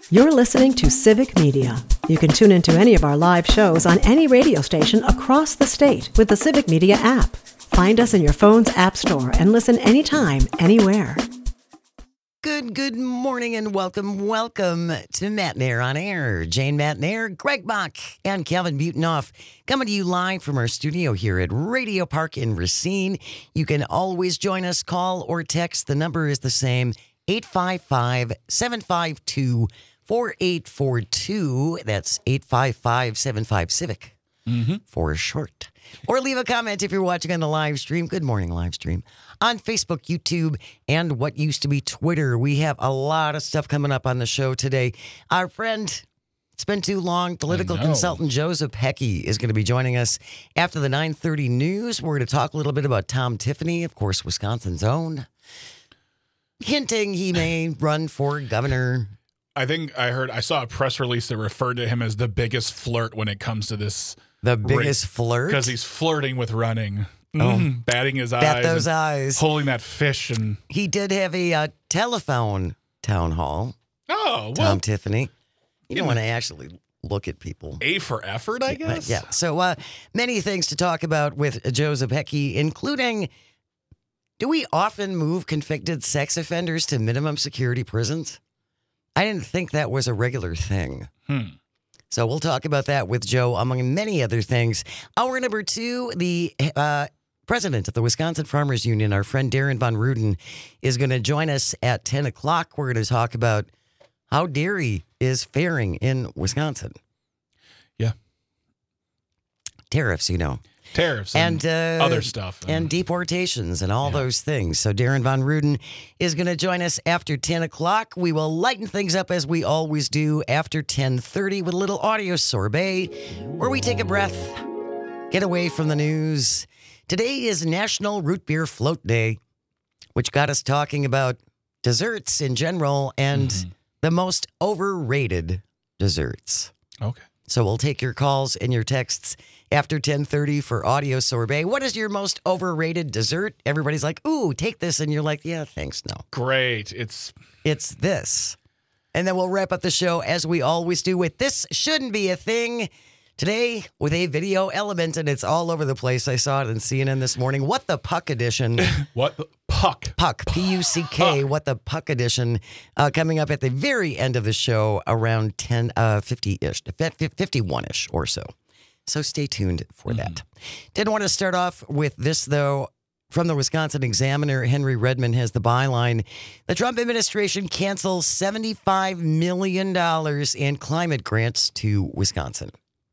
You're listening to Civic Media. You can tune into any of our live shows on any radio station across the state with the Civic Media app. Find us in your phone's app store and listen anytime, anywhere. Good morning and welcome to Matt Nair on Air. Jane Matt Nair, Greg Bach, and Calvin Butonoff coming to you live from our studio here at Radio Park in Racine. You can always join us, call or text. The number is the same, 855-752-4842. That's 855-75-CIVIC for short. Or leave a comment if you're watching on the live stream. Good morning, live stream. On Facebook, YouTube, and what used to be Twitter. We have a lot of stuff coming up on the show today. Our friend, it's been too long, political consultant Joseph Hecky is going to be joining us after the 9:30 news. We're going to talk a little bit about Tom Tiffany, of course, Wisconsin's own, hinting he may run for governor. I saw a press release that referred to him as the biggest flirt when it comes to this. The biggest flirt? Because he's flirting with running. Batting his eyes. Bat those eyes. Holding that fish. And he did have a telephone town hall. Oh, well. Tom Tiffany. You don't want to actually look at people. A for effort, I guess? Yeah. So many things to talk about with Joseph Hecky, including, do we often move convicted sex offenders to minimum security prisons? I didn't think that was a regular thing. So we'll talk about that with Joe, among many other things. Hour number 2, the president of the Wisconsin Farmers Union, our friend Darren Von Ruden, is going to join us at 10 o'clock. We're going to talk about how dairy is faring in Wisconsin. Yeah. Tariffs, Tariffs and other stuff. And deportations and all those things. So Darren Von Ruden is going to join us after 10 o'clock. We will lighten things up as we always do after 10:30 with a little audio sorbet where we take a breath, get away from the news. Today is National Root Beer Float Day, which got us talking about desserts in general and the most overrated desserts. Okay. So we'll take your calls and your texts after 10:30 for audio sorbet. What is your most overrated dessert? Everybody's like, ooh, take this. And you're like, yeah, thanks, no. Great. It's this. And then we'll wrap up the show as we always do with This Shouldn't Be a Thing. Today with a video element, and it's all over the place. I saw it in CNN this morning. What the Puck edition. What the Puck? Puck, P-U-C-K, What the Puck edition, coming up at the very end of the show around 50-ish, 51-ish or so. So stay tuned for that. Didn't want to start off with this, though. From the Wisconsin Examiner, Henry Redmond has the byline. The Trump administration cancels $75 million in climate grants to Wisconsin.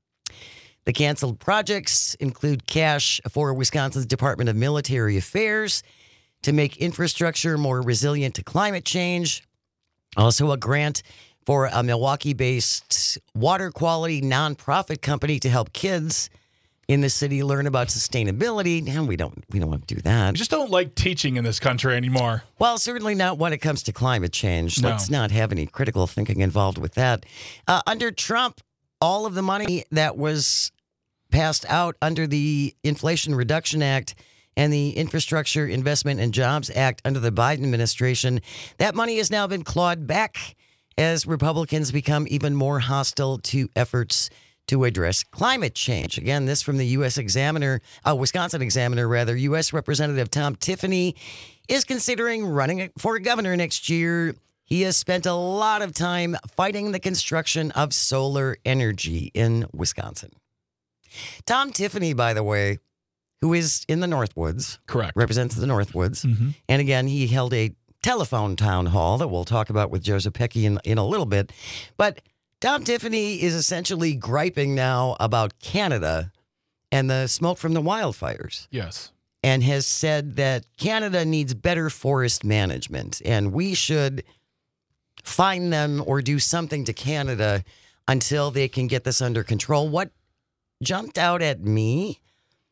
The canceled projects include cash for Wisconsin's Department of Military Affairs to make infrastructure more resilient to climate change. Also a grant for a Milwaukee-based water quality nonprofit company to help kids in the city learn about sustainability. And we don't want to do that. We just don't like teaching in this country anymore. Well, certainly not when it comes to climate change. No. Let's not have any critical thinking involved with that. Under Trump, all of the money that was passed out under the Inflation Reduction Act and the Infrastructure Investment and Jobs Act under the Biden administration, that money has now been clawed back as Republicans become even more hostile to efforts to address climate change. Again, this from the Wisconsin Examiner, U.S. Representative Tom Tiffany is considering running for governor next year. He has spent a lot of time fighting the construction of solar energy in Wisconsin. Tom Tiffany, by the way, who is in the Northwoods. Correct. Represents the Northwoods. And again, he held a telephone town hall that we'll talk about with Joseph Hecky in a little bit. But Tom Tiffany is essentially griping now about Canada and the smoke from the wildfires. Yes. And has said that Canada needs better forest management and we should fine them or do something to Canada until they can get this under control. What jumped out at me,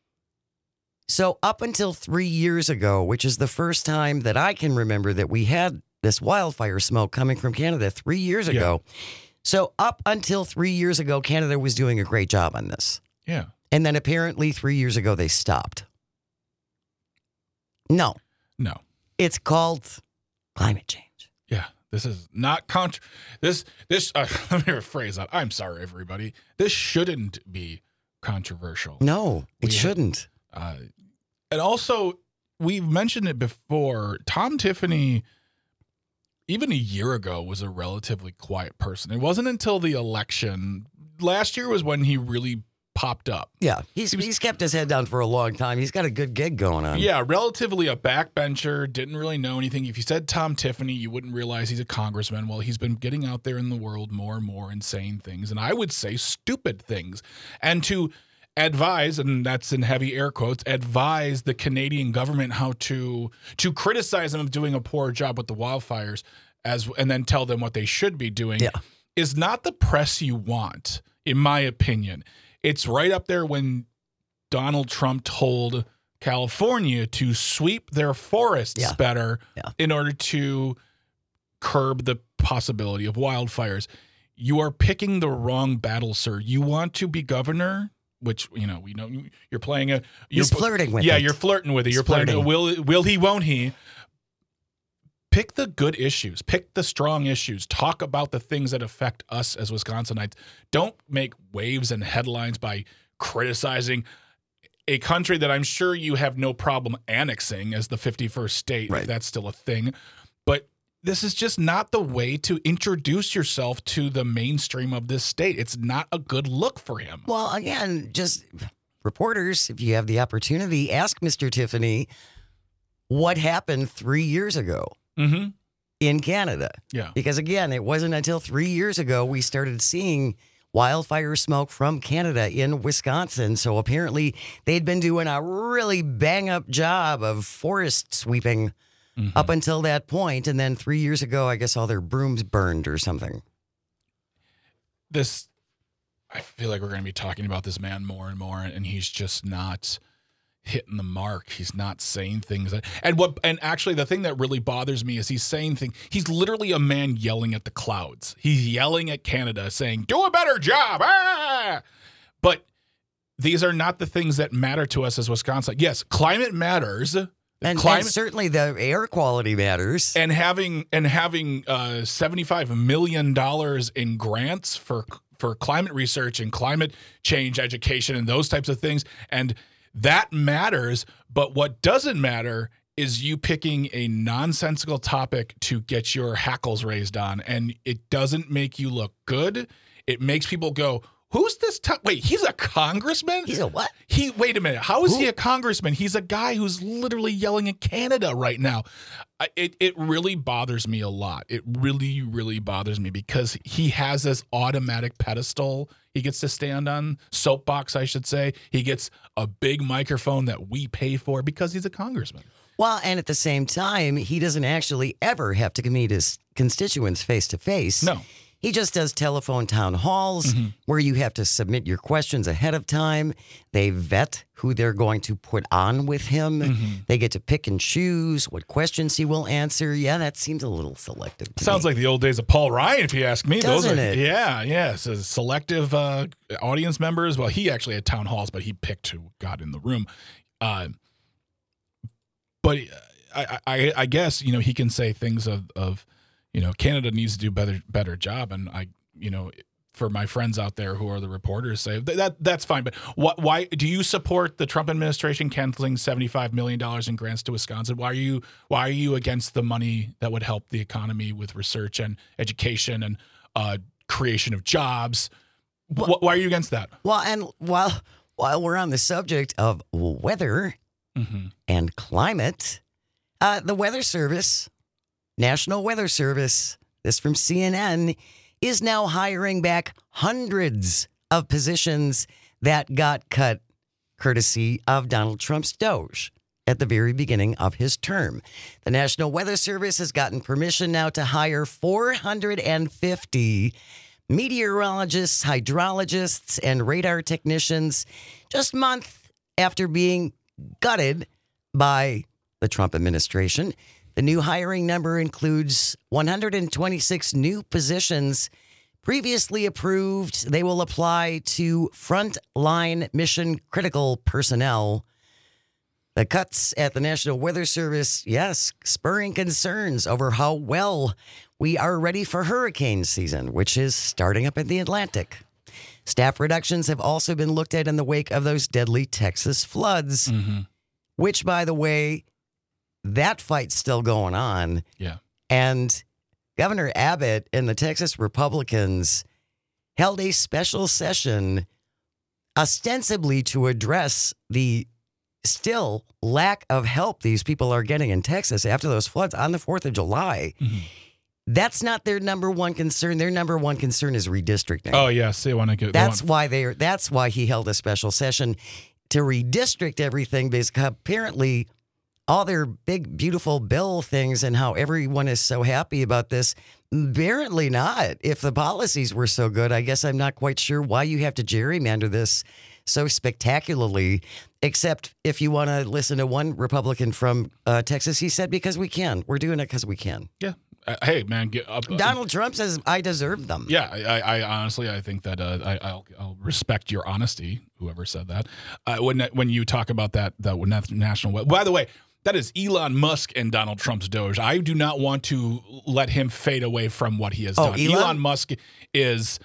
so up until 3 years ago, which is the first time that I can remember that we had this wildfire smoke coming from Canada 3 years ago. So up until 3 years ago, Canada was doing a great job on this. Yeah. And then apparently 3 years ago, they stopped. No. No. It's called climate change. Yeah. This is not this let me rephrase that. I'm sorry, everybody. This shouldn't be controversial. No, it shouldn't. And also, we've mentioned it before. Tom Tiffany, even a year ago, was a relatively quiet person. It wasn't until the election last year was when he really popped up. Yeah, he's kept his head down for a long time. He's got a good gig going on. Yeah, relatively a backbencher, didn't really know anything. If you said Tom Tiffany, you wouldn't realize he's a congressman. Well, he's been getting out there in the world more and more and saying things, and I would say stupid things. And to advise, and that's in heavy air quotes, advise the Canadian government how to criticize them of doing a poor job with the wildfires and then tell them what they should be doing is not the press you want, in my opinion. It's right up there when Donald Trump told California to sweep their forests better in order to curb the possibility of wildfires. You are picking the wrong battle, sir. You want to be governor, which, we know you're playing He's flirting with it. Yeah, you're flirting with it. You're playing a will he, won't he? Pick the good issues. Pick the strong issues. Talk about the things that affect us as Wisconsinites. Don't make waves and headlines by criticizing a country that I'm sure you have no problem annexing as the 51st state, if that's still a thing. But this is just not the way to introduce yourself to the mainstream of this state. It's not a good look for him. Well, again, just reporters, if you have the opportunity, ask Mr. Tiffany what happened 3 years ago. Mm-hmm. In Canada. Yeah. Because again, it wasn't until 3 years ago we started seeing wildfire smoke from Canada in Wisconsin. So apparently they'd been doing a really bang up job of forest sweeping up until that point. And then 3 years ago, I guess all their brooms burned or something. I feel like we're going to be talking about this man more and more, and he's just not hitting the mark. He's not saying things and actually the thing that really bothers me is he's saying things. He's literally a man yelling at the clouds. He's yelling at Canada saying, do a better job. But these are not the things that matter to us as Wisconsin. Yes, climate matters. And certainly the air quality matters. And having $75 million in grants for climate research and climate change education and those types of things. And that matters, but what doesn't matter is you picking a nonsensical topic to get your hackles raised on, and it doesn't make you look good. It makes people go, who's this? Wait, he's a congressman? He's a what? Wait a minute. How is he a congressman? He's a guy who's literally yelling at Canada right now. It really bothers me a lot. It really, really bothers me because he has this automatic pedestal he gets to stand on, soapbox, I should say. He gets a big microphone that we pay for because he's a congressman. Well, and at the same time, he doesn't actually ever have to meet his constituents face to face. No. He just does telephone town halls where you have to submit your questions ahead of time. They vet who they're going to put on with him. They get to pick and choose what questions he will answer. Yeah, that seems a little selective to Sounds me. like the old days of Paul Ryan, if you ask me. Doesn't it? Yeah. So selective audience members. Well, he actually had town halls, but he picked who got in the room. But I guess, he can say things of Canada needs to do better job. And for my friends out there who are the reporters say that's fine. But why do you support the Trump administration canceling $75 million in grants to Wisconsin? Why are you against the money that would help the economy with research and education and creation of jobs? Why are you against that? Well, and while we're on the subject of weather and climate, the Weather Service, National Weather Service, this from CNN, is now hiring back hundreds of positions that got cut courtesy of Donald Trump's DOGE at the very beginning of his term. The National Weather Service has gotten permission now to hire 450 meteorologists, hydrologists, and radar technicians just a month after being gutted by the Trump administration. The new hiring number includes 126 new positions previously approved. They will apply to frontline mission critical personnel. The cuts at the National Weather Service, yes, spurring concerns over how well we are ready for hurricane season, which is starting up in the Atlantic. Staff reductions have also been looked at in the wake of those deadly Texas floods, which, by the way, that fight's still going on. Yeah. And Governor Abbott and the Texas Republicans held a special session ostensibly to address the still lack of help these people are getting in Texas after those floods on the 4th of July. That's not their number one concern. Their number one concern is redistricting. Oh, yes. They want to get. That's why he held a special session to redistrict everything, because apparently all their big, beautiful bill things and how everyone is so happy about this. Apparently not. If the policies were so good, I guess I'm not quite sure why you have to gerrymander this so spectacularly, except if you want to listen to one Republican from Texas, he said, because we can. We're doing it because we can. Yeah. Hey, man. Get up. Donald Trump says, I deserve them. Yeah. I honestly, I think that I'll respect your honesty, whoever said that. When you talk about that national. By the way, that is Elon Musk and Donald Trump's Doge. I do not want to let him fade away from what he has done. Elon Musk has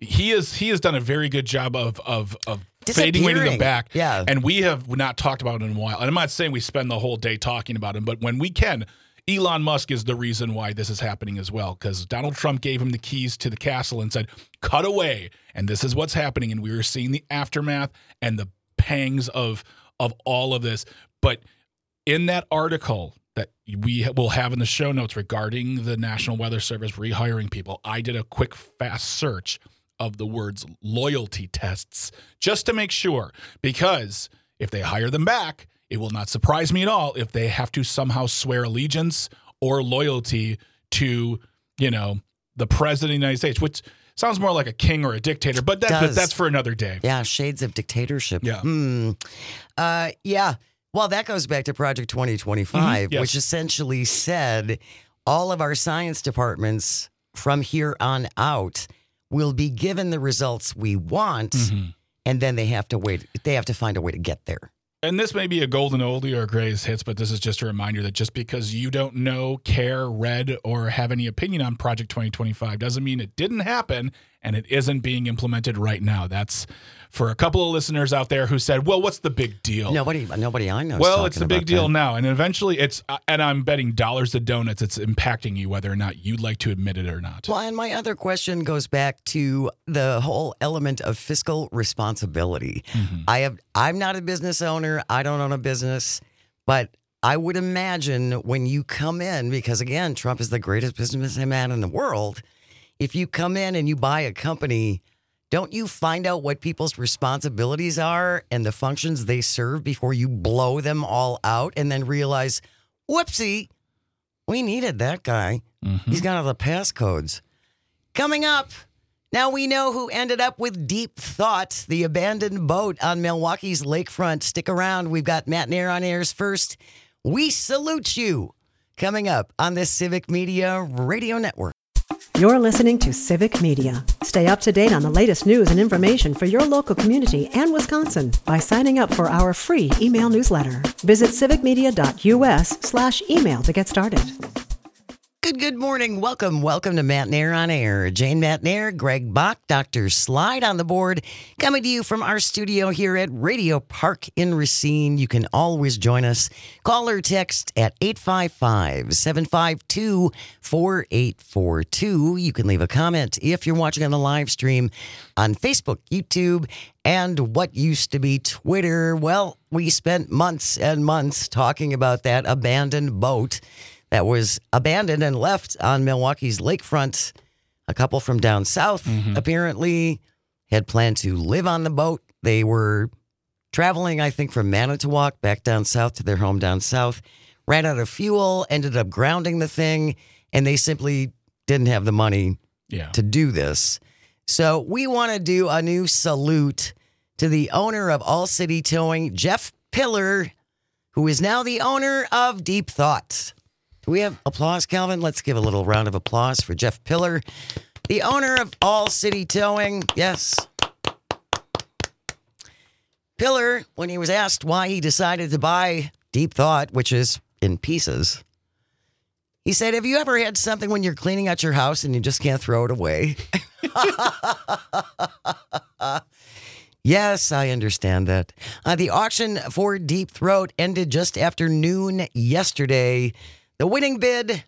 done a very good job of fading way to the back. Yeah. And we have not talked about it in a while. And I'm not saying we spend the whole day talking about him, but when we can, Elon Musk is the reason why this is happening as well, because Donald Trump gave him the keys to the castle and said, cut away. And this is what's happening. And we were seeing the aftermath and the pangs of all of this. But in that article that we will have in the show notes regarding the National Weather Service rehiring people, I did a quick, fast search of the words loyalty tests just to make sure, because if they hire them back, it will not surprise me at all if they have to somehow swear allegiance or loyalty to, the president of the United States, which sounds more like a king or a dictator, but that's for another day. Yeah, shades of dictatorship. Yeah. Yeah. Well, that goes back to Project 2025, yes. which essentially said all of our science departments from here on out will be given the results we want, and then they have to wait. They have to find a way to get there. And this may be a golden oldie or a greatest hits, but this is just a reminder that just because you don't know, care, read, or have any opinion on Project 2025 doesn't mean it didn't happen and it isn't being implemented right now. That's for a couple of listeners out there who said, well, what's the big deal? Nobody I know. Well, it's the big deal now. And eventually and I'm betting dollars to donuts, it's impacting you whether or not you'd like to admit it or not. Well, and my other question goes back to the whole element of fiscal responsibility. I'm not a business owner. I don't own a business, but I would imagine when you come in, because again, Trump is the greatest businessman in the world. If you come in and you buy a company, don't you find out what people's responsibilities are and the functions they serve before you blow them all out and then realize, whoopsie, we needed that guy. He's got all the passcodes. Coming up, now we know who ended up with Deep Thought, the abandoned boat on Milwaukee's lakefront. Stick around. We've got Matt Nair on airs first. We salute you. Coming up on the Civic Media Radio Network. You're listening to Civic Media. Stay up to date on the latest news and information for your local community and Wisconsin by signing up for our free email newsletter. Visit civicmedia.us/email to get started. Good morning. Welcome to Matt Nair on Air. Jane Matt Nair, Greg Bach, Dr. Slide on the board, coming to you from our studio here at Radio Park in Racine. You can always join us. Call or text at 855-752-4842. You can leave a comment if you're watching on the live stream on Facebook, YouTube, and what used to be Twitter. Well, we spent months and months talking about that abandoned boat that was abandoned and left on Milwaukee's lakefront. A couple from down south apparently had planned to live on the boat. They were traveling, I think, from Manitowoc back down south to their home down south, ran out of fuel, ended up grounding the thing, and they simply didn't have the money to do this. So we want to do a new salute to the owner of All City Towing, Jeff Pillar, who is now the owner of Deep Thought. Do we have applause, Calvin? Let's give a little round of applause for Jeff Pillar, the owner of All City Towing. Yes. Pillar, when he was asked why he decided to buy Deep Thought, which is in pieces, He said, have you ever had something when you're cleaning out your house and you just can't throw it away? Yes, I understand that. The auction for Deep Throat ended just after noon yesterday. The winning bid,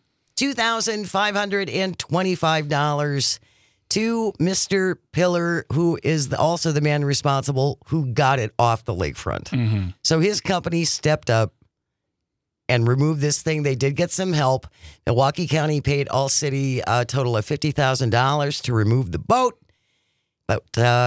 $2,525 to Mr. Pillar, who is also the man responsible who got it off the lakefront. Mm-hmm. So his company stepped up and removed this thing. They did get some help. Milwaukee County paid All City a total of $50,000 to remove the boat. But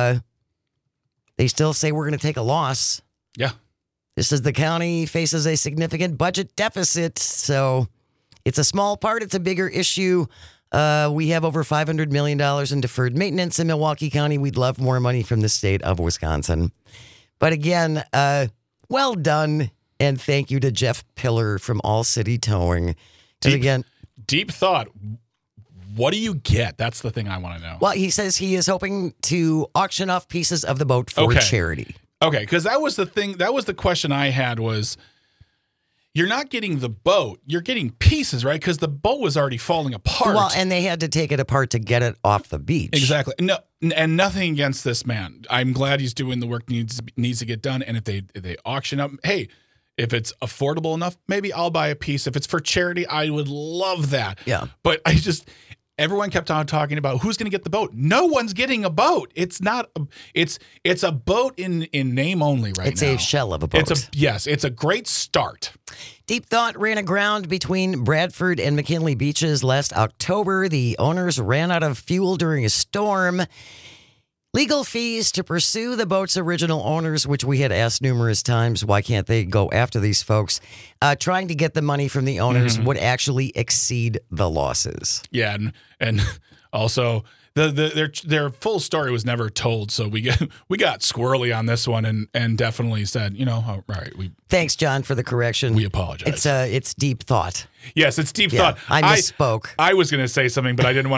they still say we're going to take a loss. Yeah. This is the county faces a significant budget deficit. So it's a small part. It's a bigger issue. We have over $500 million in deferred maintenance in Milwaukee County. We'd love more money from the state of Wisconsin. But again, well done. And thank you to Jeff Pillar from All City Towing. Deep thought. What do you get? That's the thing I want to know. Well, he says he is hoping to auction off pieces of the boat for charity. Okay, because that was the thing. That was the question I had was, you're not getting the boat. You're getting pieces, right? Because the boat was already falling apart. Well, and they had to take it apart to get it off the beach. Exactly. No, and nothing against this man. I'm glad he's doing the work needs to get done. And if they auction up, hey, if it's affordable enough, maybe I'll buy a piece. If it's for charity, I would love that. Yeah. But everyone kept on talking about who's going to get the boat. No one's getting a boat. It's not. It's a boat in name only right now. It's a shell of a boat. It's a great start. Deep Thought ran aground between Bradford and McKinley beaches last October. The owners ran out of fuel during a storm. Legal fees to pursue the boat's original owners, which we had asked numerous times, why can't they go after these folks? Trying to get the money from the owners would actually exceed the losses. Yeah, and also their full story was never told, so we got squirrely on this one and definitely said, all right, thanks, John, for the correction. We apologize. It's Deep Thought. Yes, it's Deep Thought. I misspoke. I was going to say something, but I didn't want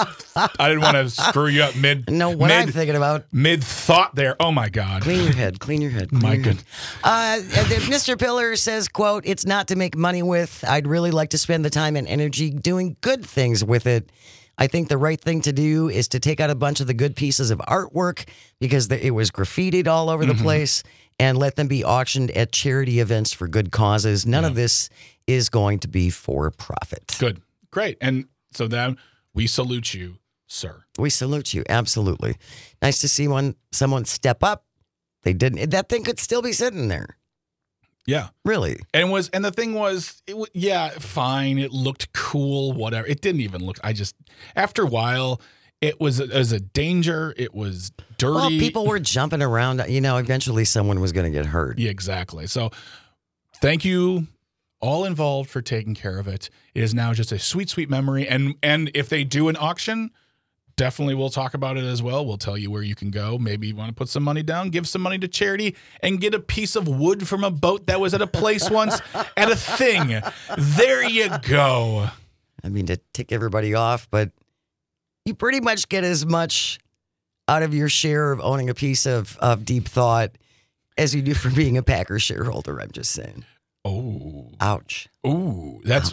to screw you up I'm thinking about mid thought there. Oh my God! Clean your head. My goodness. Mr. Pillar says, "quote It's not to make money with. I'd really like to spend the time and energy doing good things with it. I think the right thing to do is to take out a bunch of the good pieces of artwork because it was graffitied all over the place and let them be auctioned at charity events for good causes. None of this is going to be for profit." Good. Great. And so then we salute you, sir. We salute you. Absolutely. Nice to see someone step up. They didn't. That thing could still be sitting there. Yeah. Really. And the thing was, fine. It looked cool, whatever. It didn't even look, after a while, it was a danger. It was dirty. Well, people were jumping around. Eventually someone was going to get hurt. Yeah, exactly. So thank you all involved for taking care of it. It is now just a sweet, sweet memory. And if they do an auction, definitely we'll talk about it as well. We'll tell you where you can go. Maybe you want to put some money down, give some money to charity, and get a piece of wood from a boat that was at a place once at a thing. There you go. I mean, to tick everybody off, but you pretty much get as much out of your share of owning a piece of Deep Thought as you do for being a Packers shareholder, I'm just saying. Oh. Ouch. Ooh. That's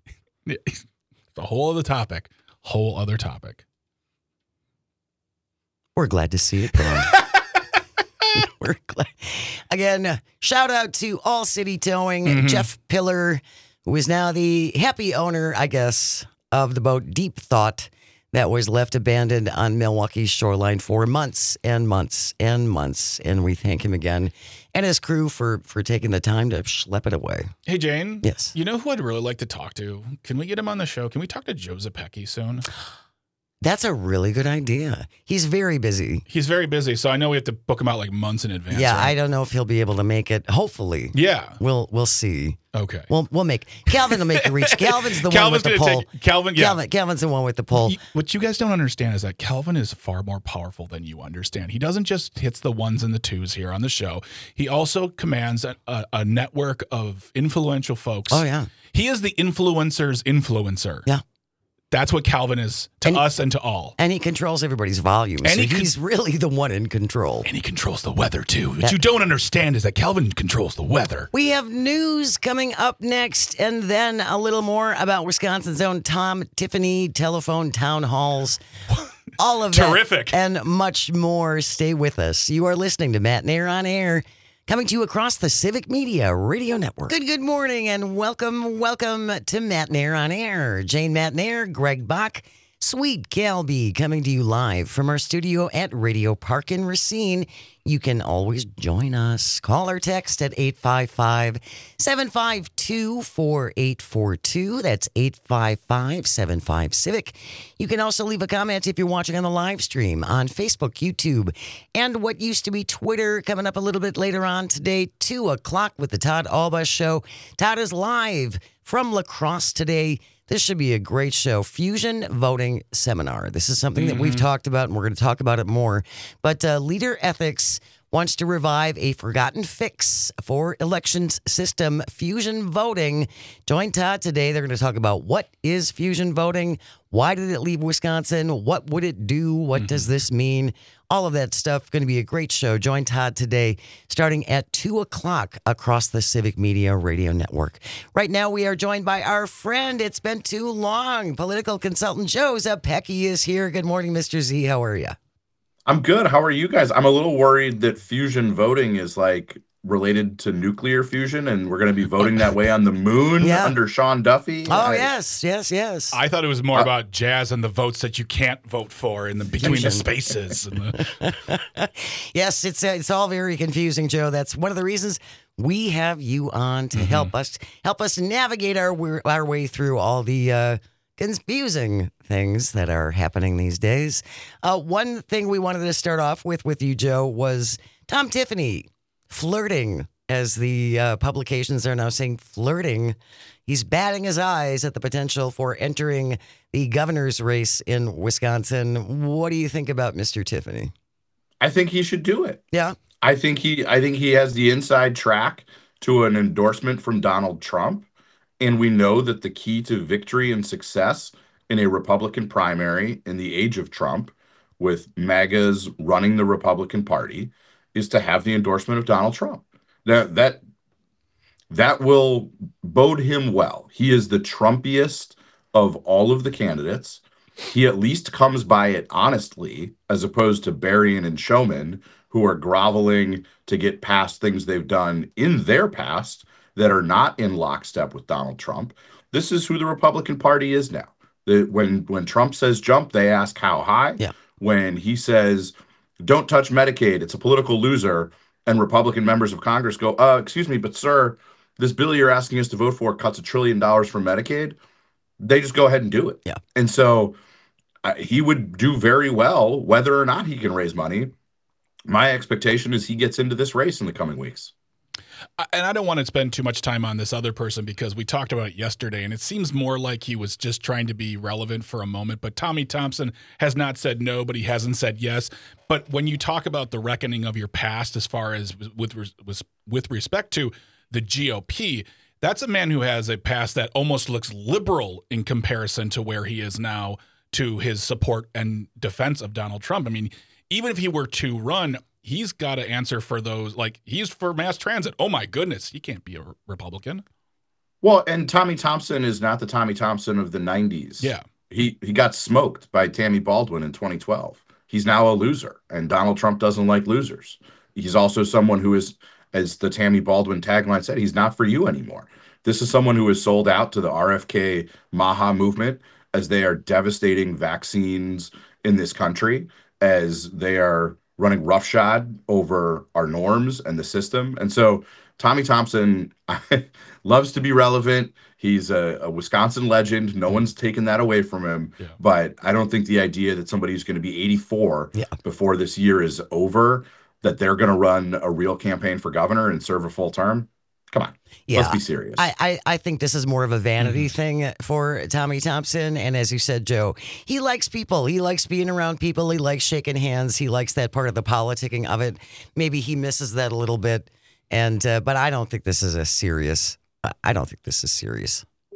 a whole other topic. We're glad to see it gone. We're glad. Again, shout out to All City Towing, Jeff Pillar, who is now the happy owner, I guess, of the boat Deep Thought that was left abandoned on Milwaukee's shoreline for months and months and months. And we thank him again and his crew for taking the time to schlep it away. Hey, Jane. Yes. You know who I'd really like to talk to? Can we get him on the show? Can we talk to Joe Zepecki soon? That's a really good idea. He's very busy. So I know we have to book him out like months in advance. Yeah, right? I don't know if he'll be able to make it. Hopefully. Yeah. We'll see. Okay. We'll make Calvin will make a reach. Calvin's the one with the pole. Calvin's the one with the pole. What you guys don't understand is that Calvin is far more powerful than you understand. He doesn't just hits the ones and the twos here on the show. He also commands a network of influential folks. Oh yeah. He is the influencer's influencer. Yeah. That's what Calvin is to us and to all. And he controls everybody's volume. And so he's really the one in control. And he controls the weather, too. What you don't understand is that Calvin controls the weather. We have news coming up next, and then a little more about Wisconsin's own Tom Tiffany telephone town halls. All of that. Terrific. And much more. Stay with us. You are listening to Matt Nair on Air, coming to you across the Civic Media Radio Network. Good morning, and welcome to Matt Nair on Air. Jane Matt Nair, Greg Bach, Sweet Calby, coming to you live from our studio at Radio Park in Racine. You can always join us. Call or text at 855-752-4842. That's 855-75-CIVIC. You can also leave a comment if you're watching on the live stream on Facebook, YouTube, and what used to be Twitter. Coming up a little bit later on today, 2 o'clock with the Todd Alba Show. Todd is live from La Crosse today. This should be a great show. Fusion Voting Seminar. This is something that we've talked about, and we're going to talk about it more. But Leader Ethics wants to revive a forgotten fix for elections system, fusion voting. Join Todd today. They're going to talk about what is fusion voting, why did it leave Wisconsin, what would it do, what does this mean, all of that stuff. Going to be a great show. Join Todd today starting at 2 o'clock across the Civic Media Radio Network. Right now we are joined by our friend, it's been too long, political consultant Joe Zepecki is here. Good morning, Mr. Z. How are you? I'm good. How are you guys? I'm a little worried that fusion voting is like related to nuclear fusion, and we're going to be voting that way on the moon under Sean Duffy. Oh, yes. I thought it was more about jazz and the votes that you can't vote for in the between the spaces. And Yes, it's all very confusing, Joe. That's one of the reasons we have you on to help us navigate our way through all the confusing things that are happening these days. One thing we wanted to start off with you, Joe, was Tom Tiffany flirting, as the publications are now saying, flirting. He's batting his eyes at the potential for entering the governor's race in Wisconsin. What do you think about Mr. Tiffany? I think he should do it. Yeah. I think he has the inside track to an endorsement from Donald Trump. And we know that the key to victory and success in a Republican primary in the age of Trump, with MAGAs running the Republican Party, is to have the endorsement of Donald Trump. Now, that will bode him well. He is the Trumpiest of all of the candidates. He at least comes by it honestly, as opposed to Berrien and Showman, who are groveling to get past things they've done in their past that are not in lockstep with Donald Trump. This is who the Republican Party is now. When Trump says jump, they ask how high. Yeah. When he says don't touch Medicaid, it's a political loser, and Republican members of Congress go, excuse me, but sir, this bill you're asking us to vote for cuts $1 trillion from Medicaid, they just go ahead and do it. Yeah. And so he would do very well whether or not he can raise money. My expectation is he gets into this race in the coming weeks. And I don't want to spend too much time on this other person because we talked about it yesterday, and it seems more like he was just trying to be relevant for a moment. But Tommy Thompson has not said no, but he hasn't said yes. But when you talk about the reckoning of your past as far as with respect to the GOP, that's a man who has a past that almost looks liberal in comparison to where he is now to his support and defense of Donald Trump. I mean, even if he were to run, he's got to answer for those. Like, he's for mass transit. Oh, my goodness. He can't be a Republican. Well, and Tommy Thompson is not the Tommy Thompson of the 90s. Yeah. He got smoked by Tammy Baldwin in 2012. He's now a loser, and Donald Trump doesn't like losers. He's also someone who is, as the Tammy Baldwin tagline said, he's not for you anymore. This is someone who is sold out to the RFK Maha movement as they are devastating vaccines in this country, as they are running roughshod over our norms and the system. And so Tommy Thompson loves to be relevant. He's a Wisconsin legend. No one's taken that away from him. Yeah. But I don't think the idea that somebody who's going to be 84 before this year is over, that they're going to run a real campaign for governor and serve a full term. Come on. Yeah, let's be serious. I think this is more of a vanity thing for Tommy Thompson. And as you said, Joe, he likes people. He likes being around people. He likes shaking hands. He likes that part of the politicking of it. Maybe he misses that a little bit. And but I don't think this is serious.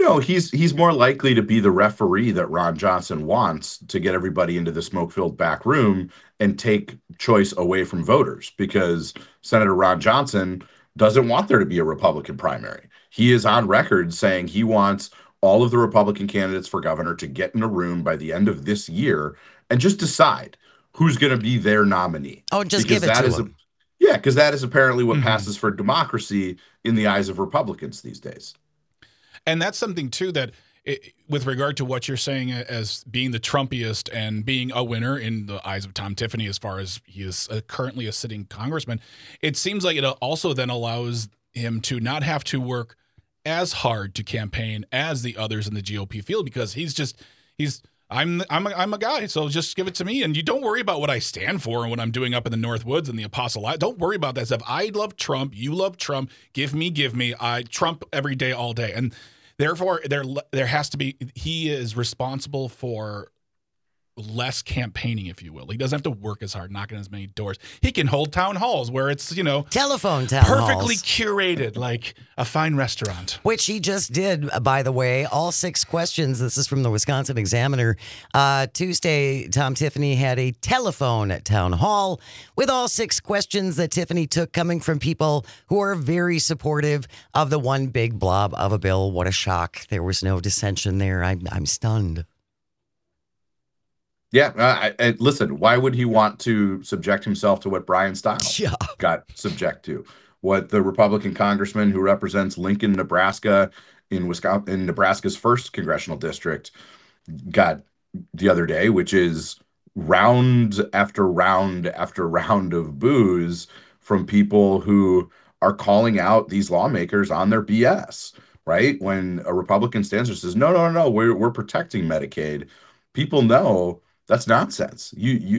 he's more likely to be the referee that Ron Johnson wants to get everybody into the smoke-filled back room and take choice away from voters, because Senator Ron Johnson doesn't want there to be a Republican primary. He is on record saying he wants all of the Republican candidates for governor to get in a room by the end of this year and just decide who's going to be their nominee. Oh, just give it to them. Yeah, because that is apparently what passes for democracy in the eyes of Republicans these days. And that's something, too, that with regard to what you're saying as being the Trumpiest and being a winner in the eyes of Tom Tiffany, as far as he is currently a sitting congressman, it seems like it also then allows him to not have to work as hard to campaign as the others in the GOP field, because I'm a guy, so just give it to me, and you don't worry about what I stand for and what I'm doing up in the North Woods and the Apostle. Don't worry about that stuff. I love Trump. You love Trump. Give me. I Trump every day, all day, and therefore there has to be. He is responsible for less campaigning, if you will. He doesn't have to work as hard, knocking as many doors. He can hold town halls where it's, telephone town perfectly halls, curated like a fine restaurant. Which he just did, by the way. All 6 questions. This is from the Wisconsin Examiner. Tuesday, Tom Tiffany had a telephone town hall with all 6 questions that Tiffany took, coming from people who are very supportive of the one big blob of a bill. What a shock. There was no dissension there. I'm stunned. Yeah, listen, why would he want to subject himself to what Brian Stiles got subject to? What the Republican congressman who represents Lincoln, Nebraska, in Nebraska's 1st congressional district got the other day, which is round after round after round of boos from people who are calling out these lawmakers on their BS, right? When a Republican stands there and says, no, we're protecting Medicaid, people know that's nonsense.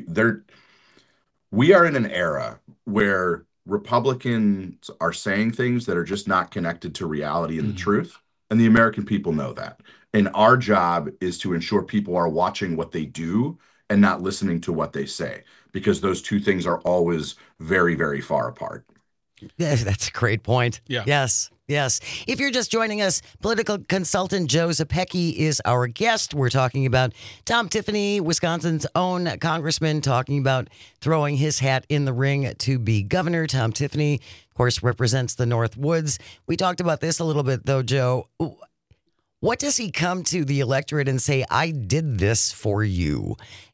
We are in an era where Republicans are saying things that are just not connected to reality and the truth, and the American people know that. And our job is to ensure people are watching what they do and not listening to what they say, because those two things are always very, very far apart. Yeah, that's a great point. Yeah. Yes. If you're just joining us, political consultant Joe Zepecki is our guest. We're talking about Tom Tiffany, Wisconsin's own congressman, talking about throwing his hat in the ring to be governor. Tom Tiffany, of course, represents the North Woods. We talked about this a little bit, though, Joe. What does he come to the electorate and say, I did this for you?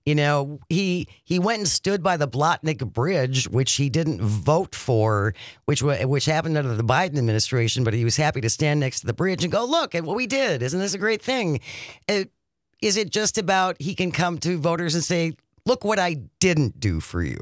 He went and stood by the Blotnick Bridge, which he didn't vote for, which happened under the Biden administration, but he was happy to stand next to the bridge and go, look at what we did. Isn't this a great thing? Is it just about he can come to voters and say, look what I didn't do for you?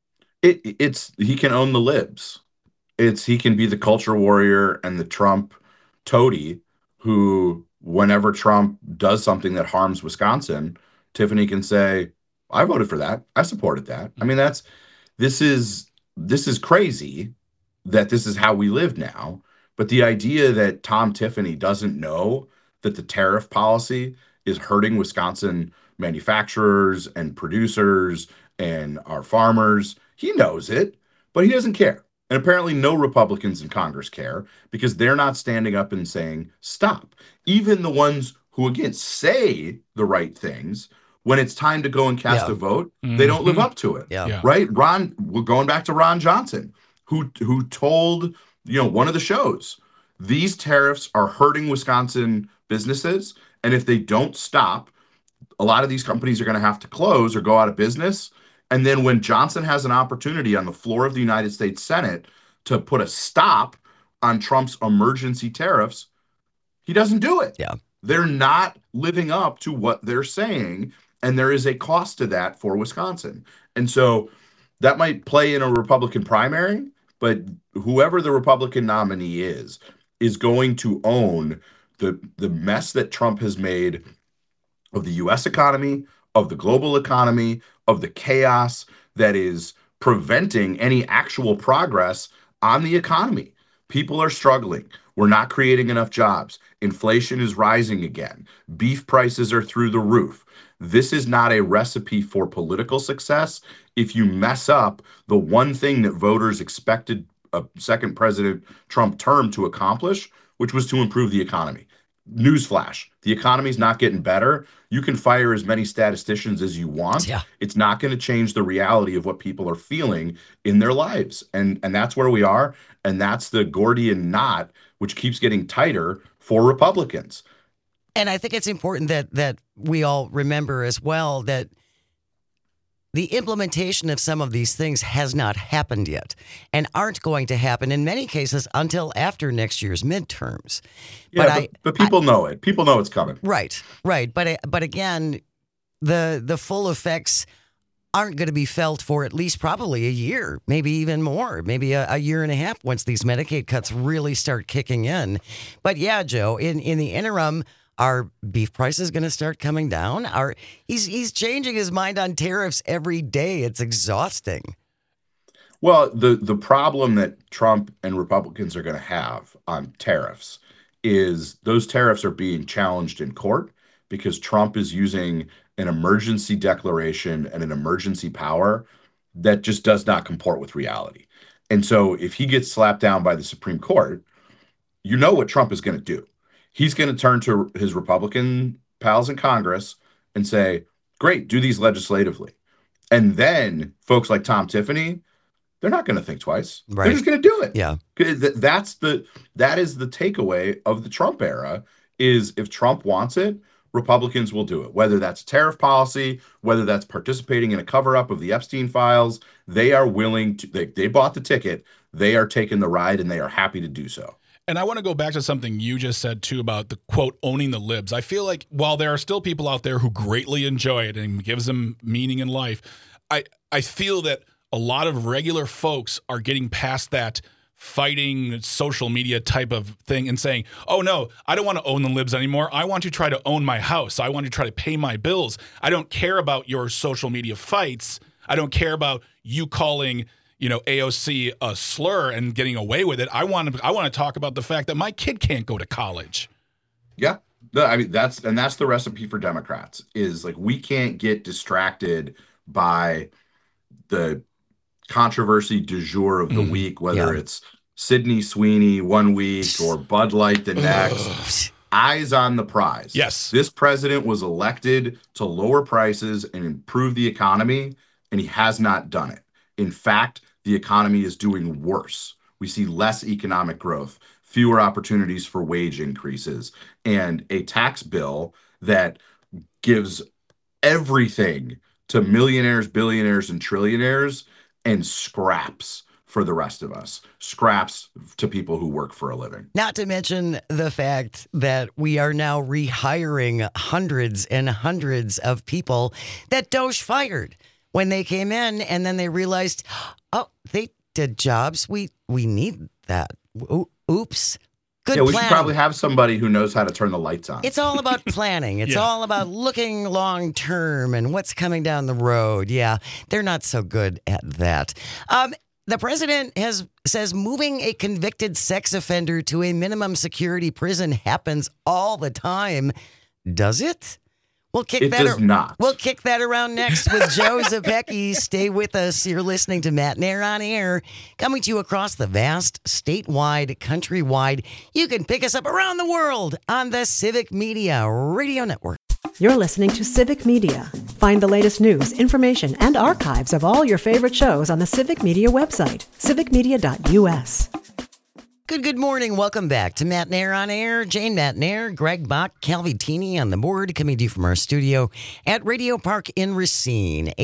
It's he can own the libs. He can be the culture warrior and the Trump toady who, whenever Trump does something that harms Wisconsin, Tiffany can say, I voted for that. I supported that. I mean, this is crazy that this is how we live now. But the idea that Tom Tiffany doesn't know that the tariff policy is hurting Wisconsin manufacturers and producers and our farmers, he knows it, but he doesn't care. And apparently no Republicans in Congress care, because they're not standing up and saying, stop. Even the ones who, again, say the right things, when it's time to go and cast a vote, they don't live up to it. Yeah. Right? We're going back to Ron Johnson, who told, one of the shows, these tariffs are hurting Wisconsin businesses. And if they don't stop, a lot of these companies are going to have to close or go out of business. And then when Johnson has an opportunity on the floor of the United States Senate to put a stop on Trump's emergency tariffs, he doesn't do it. Yeah. They're not living up to what they're saying, and there is a cost to that for Wisconsin. And so that might play in a Republican primary, but whoever the Republican nominee is going to own the mess that Trump has made of the U.S. economy, of the global economy, of the chaos that is preventing any actual progress on the economy. People are struggling. We're not creating enough jobs. Inflation is rising again. Beef prices are through the roof. This is not a recipe for political success if you mess up the one thing that voters expected a second President Trump term to accomplish, which was to improve the economy. newsflash, the economy's not getting better. You can fire as many statisticians as you want. Yeah. It's not going to change the reality of what people are feeling in their lives. And that's where we are. And that's the Gordian knot, which keeps getting tighter for Republicans. And I think it's important that we all remember as well that the implementation of some of these things has not happened yet and aren't going to happen in many cases until after next year's midterms. Yeah, but people know it. People know it's coming. Right. But again, the full effects aren't going to be felt for at least probably a year, maybe even more, maybe a year and a half once these Medicaid cuts really start kicking in. But yeah, Joe, in the interim, are beef prices going to start coming down? He's changing his mind on tariffs every day. It's exhausting. Well, the problem that Trump and Republicans are going to have on tariffs is those tariffs are being challenged in court because Trump is using an emergency declaration and an emergency power that just does not comport with reality. And so if he gets slapped down by the Supreme Court, you know what Trump is going to do. He's going to turn to his Republican pals in Congress and say, great, do these legislatively. And then folks like Tom Tiffany, they're not going to think twice. Right. They're just going to do it. Yeah. That is the takeaway of the Trump era is if Trump wants it, Republicans will do it. Whether that's tariff policy, whether that's participating in a cover-up of the Epstein files, they are willing to, they bought the ticket, they are taking the ride, and they are happy to do so. And I want to go back to something you just said, too, about the, quote, owning the libs. I feel like while there are still people out there who greatly enjoy it and gives them meaning in life, I feel that a lot of regular folks are getting past that fighting social media type of thing and saying, oh, no, I don't want to own the libs anymore. I want to try to own my house. I want to try to pay my bills. I don't care about your social media fights. I don't care about you calling AOC a slur and getting away with it. I want to talk about the fact that my kid can't go to college. Yeah. I mean, that's the recipe for Democrats is like, we can't get distracted by the controversy du jour of the week, whether it's Sydney Sweeney one week or Bud Light the next. Eyes on the prize. Yes. This president was elected to lower prices and improve the economy, and he has not done it. In fact, the economy is doing worse. We see less economic growth, fewer opportunities for wage increases, and a tax bill that gives everything to millionaires, billionaires, and trillionaires and scraps for the rest of us, scraps to people who work for a living. Not to mention the fact that we are now rehiring hundreds and hundreds of people that Doge fired when they came in, and then they realized, oh, they did jobs. We need that. Oops. Good we planning. should probably have somebody who knows how to turn the lights on. It's all about planning. It's all about looking long term and what's coming down the road. Yeah, they're not so good at that. The president says moving a convicted sex offender to a minimum security prison happens all the time. Does it? It does not. We'll kick that around next with Joe Zepecki. Stay with us. You're listening to Matt Nair on Air, coming to you across the vast, statewide, countrywide. You can pick us up around the world on the Civic Media Radio Network. You're listening to Civic Media. Find the latest news, information, and archives of all your favorite shows on the Civic Media website, civicmedia.us. Good morning. Welcome back to Matt Nair on Air. Jane Matt Nair, Greg Bach, Calvi-Tini on the board, coming to you from our studio at Radio Park in Racine.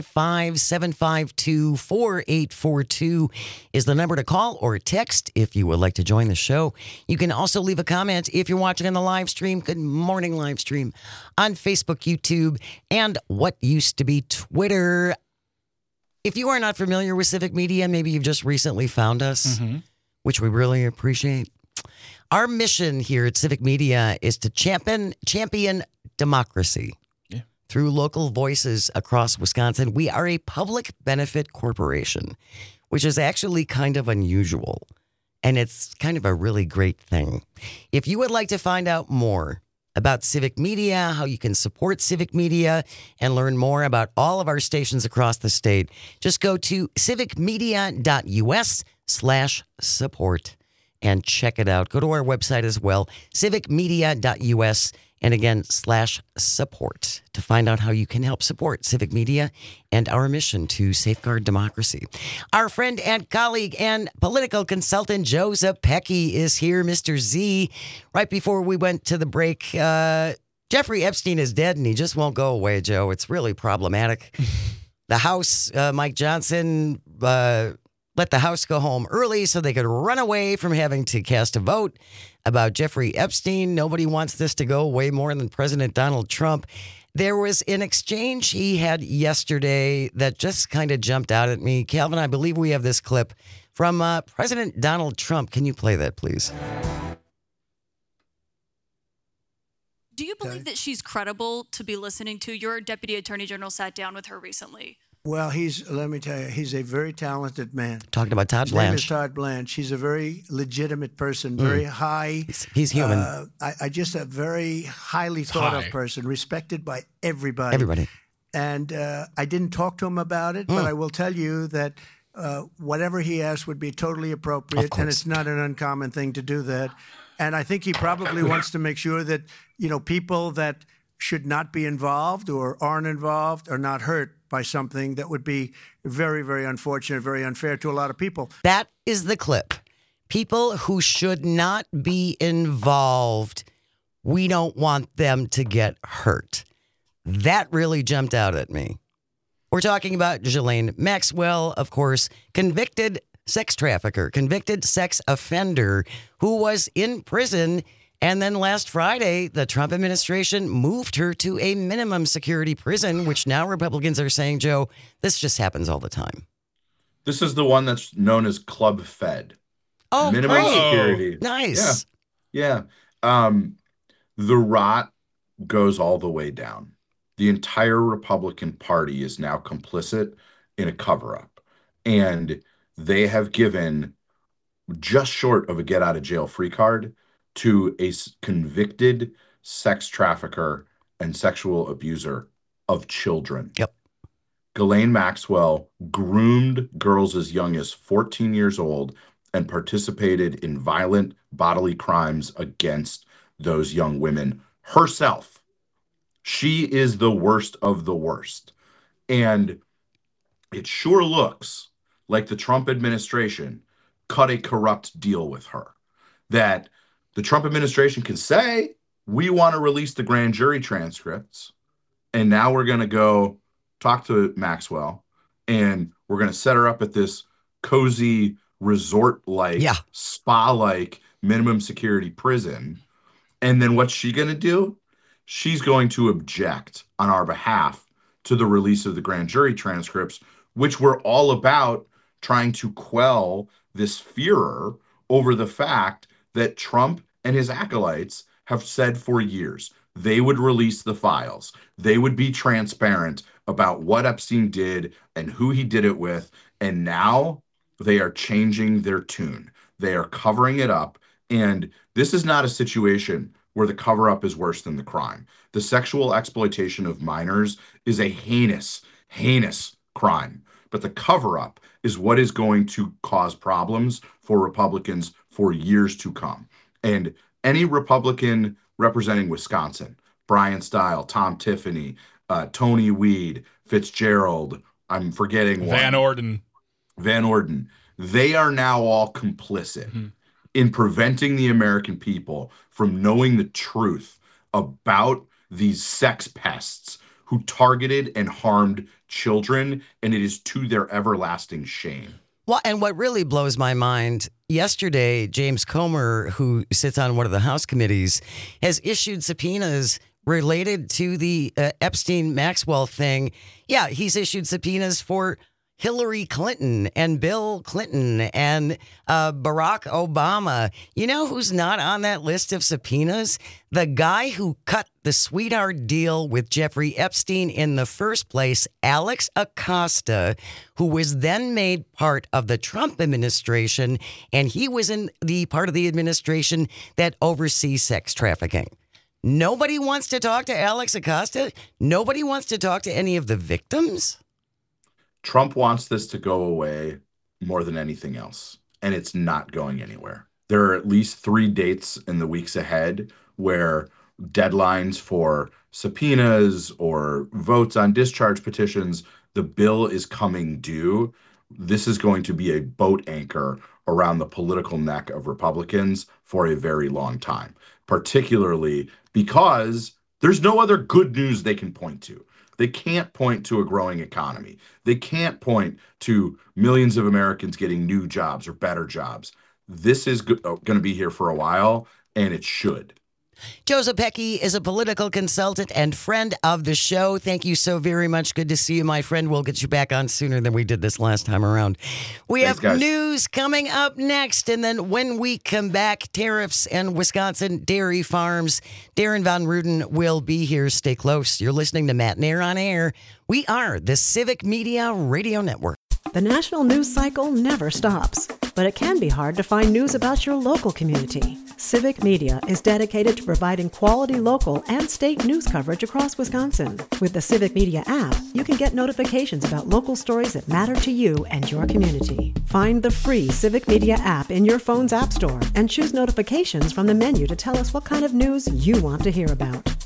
855-752-4842 is the number to call or text if you would like to join the show. You can also leave a comment if you're watching on the live stream. Good morning live stream on Facebook, YouTube, and what used to be Twitter. If you are not familiar with Civic Media, maybe you've just recently found us. Which we really appreciate. Our mission here at Civic Media is to champion democracy through local voices across Wisconsin. We are a public benefit corporation, which is actually kind of unusual, and it's kind of a really great thing. If you would like to find out more about Civic Media, how you can support Civic Media, and learn more about all of our stations across the state, just go to civicmedia.us/support. and check it out. Go to our website as well, civicmedia.us, and again, /support to find out how you can help support Civic Media and our mission to safeguard democracy. Our friend and colleague and political consultant Joe Zepecki is here, Mr. Z. Right before we went to the break, Jeffrey Epstein is dead and he just won't go away, Joe. It's really problematic. The House, Mike Johnson, let the House go home early so they could run away from having to cast a vote about Jeffrey Epstein. Nobody wants this to go away more than President Donald Trump. There was an exchange he had yesterday that just kind of jumped out at me. Calvin, I believe we have this clip from President Donald Trump. Can you play that, please? Do you believe that she's credible to be listening to? Your deputy attorney general sat down with her recently. Well, let me tell you, he's a very talented man. Talking about Todd His name is Blanche. Todd Blanche. He's a very legitimate person, very high. He's human. I just a very highly thought of person, respected by everybody. Everybody. And I didn't talk to him about it, but I will tell you that whatever he asked would be totally appropriate, and it's not an uncommon thing to do that. And I think he probably wants to make sure that, people that should not be involved or aren't involved are not hurt by something that would be very, very unfortunate, very unfair to a lot of people. That is the clip. People who should not be involved, we don't want them to get hurt. That really jumped out at me. We're talking about Ghislaine Maxwell, of course, convicted sex trafficker, convicted sex offender who was in prison. And then last Friday, the Trump administration moved her to a minimum security prison, which now Republicans are saying, Joe, this just happens all the time. This is the one that's known as Club Fed. Oh, minimum great. security. Nice. Yeah. The rot goes all the way down. The entire Republican Party is now complicit in a cover-up. And they have given just short of a get-out-of-jail-free card to a convicted sex trafficker and sexual abuser of children. Yep. Ghislaine Maxwell groomed girls as young as 14 years old and participated in violent bodily crimes against those young women herself. She is the worst of the worst. And it sure looks like the Trump administration cut a corrupt deal with her. That the Trump administration can say, we want to release the grand jury transcripts, and now we're going to go talk to Maxwell, and we're going to set her up at this cozy resort-like, spa-like minimum security prison. And then what's she going to do? She's going to object on our behalf to the release of the grand jury transcripts, which were all about trying to quell this furor over the fact that Trump and his acolytes have said for years they would release the files. They would be transparent about what Epstein did and who he did it with. And now they are changing their tune. They are covering it up. And this is not a situation where the cover-up is worse than the crime. The sexual exploitation of minors is a heinous, heinous crime. But the cover-up is what is going to cause problems for Republicans for years to come. And any Republican representing Wisconsin, Brian Stile, Tom Tiffany, Tony Weed, Fitzgerald, I'm forgetting one. Van Orden. They are now all complicit in preventing the American people from knowing the truth about these sex pests who targeted and harmed children, and it is to their everlasting shame. Well, and what really blows my mind, yesterday, James Comer, who sits on one of the House committees, has issued subpoenas related to the Epstein-Maxwell thing. Yeah, he's issued subpoenas for Hillary Clinton and Bill Clinton and Barack Obama. You know who's not on that list of subpoenas? The guy who cut the sweetheart deal with Jeffrey Epstein in the first place, Alex Acosta, who was then made part of the Trump administration, and he was in the part of the administration that oversees sex trafficking. Nobody wants to talk to Alex Acosta. Nobody wants to talk to any of the victims. Trump wants this to go away more than anything else, and it's not going anywhere. there are at least 3 dates in the weeks ahead where deadlines for subpoenas or votes on discharge petitions, the bill is coming due. This is going to be a boat anchor around the political neck of Republicans for a very long time, particularly because there's no other good news they can point to. They can't point to a growing economy. They can't point to millions of Americans getting new jobs or better jobs. This is going to be here for a while, and it should. Joe Zepecki is a political consultant and friend of the show. Thank you so very much. Good to see you, my friend. We'll get you back on sooner than we did this last time around. Thanks, guys. News coming up next. And then when we come back, tariffs and Wisconsin dairy farms. Darren Von Ruden will be here. Stay close. You're listening to Matt Nair on Air. We are the Civic Media Radio Network. The national news cycle never stops, but it can be hard to find news about your local community. Civic Media is dedicated to providing quality local and state news coverage across Wisconsin. With the Civic Media app, you can get notifications about local stories that matter to you and your community. Find the free Civic Media app in your phone's app store and choose notifications from the menu to tell us what kind of news you want to hear about.